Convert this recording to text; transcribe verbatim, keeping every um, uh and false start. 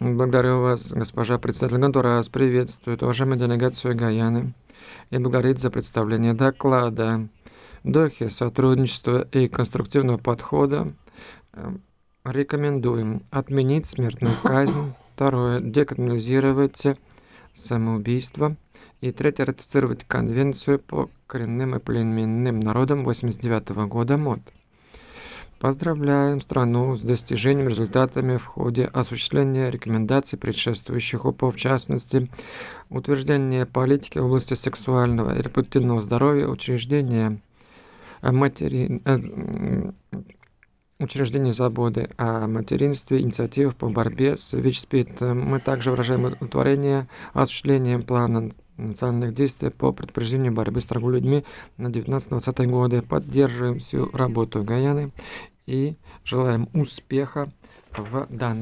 Благодарю вас, госпожа председатель Гондурас. Приветствует уважаемую делегацию Гаяны и благодарит за представление доклада. В духе сотрудничества и конструктивного подхода э, рекомендуем отменить смертную казнь. Второе. Декриминализировать самоубийство. И третье. Ратифицировать конвенцию по коренным и племенным народам восемьдесят девятого года МОД. Поздравляем страну с достижением результатами в ходе осуществления рекомендаций предшествующих ОПО, в частности, утверждение политики в области сексуального и репродуктивного здоровья, учреждение матери... учреждение заботы о материнстве, инициатив по борьбе с ВИЧ-СПИД. Мы также выражаем удовлетворение осуществлением плана национальных действий по предупреждению борьбы с торговлей людьми на девятнадцатый-двадцатый годы. Поддерживаем всю работу Гаяны и желаем успеха в данной